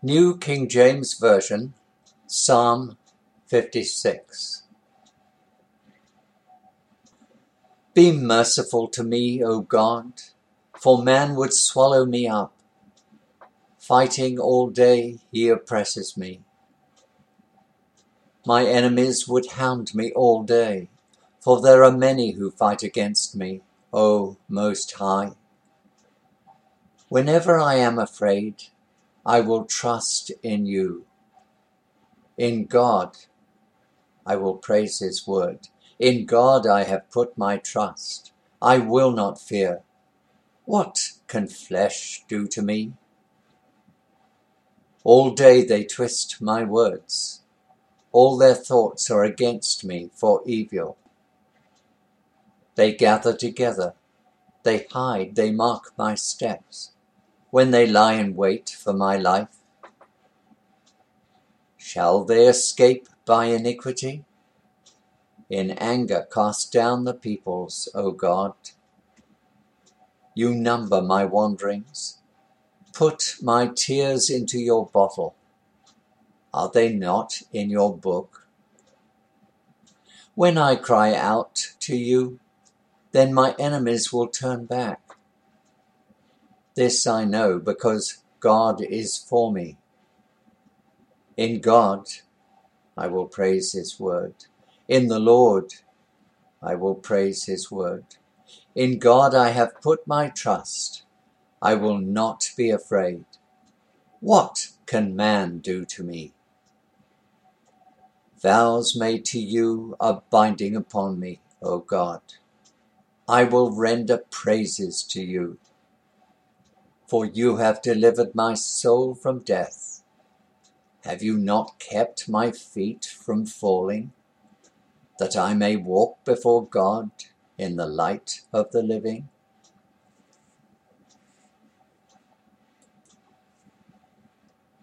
New King James Version, Psalm 56. Be merciful to me, O God, for man would swallow me up. Fighting all day, he oppresses me. My enemies would hound me all day, for there are many who fight against me, O Most High. Whenever I am afraid, I will trust in you. In God, I will praise his word. In God I have put my trust. I will not fear. What can flesh do to me? All day they twist my words. All their thoughts are against me for evil. They gather together. They hide. They mark my steps. When they lie in wait for my life, shall they escape by iniquity? In anger cast down the peoples, O God. You number my wanderings. Put my tears into your bottle. Are they not in your book? When I cry out to you, then my enemies will turn back. This I know because God is for me. In God I will praise his word. In the Lord I will praise his word. In God I have put my trust. I will not be afraid. What can man do to me? Vows made to you are binding upon me, O God. I will render praises to you. For you have delivered my soul from death. Have you not kept my feet from falling, that I may walk before God in the light of the living?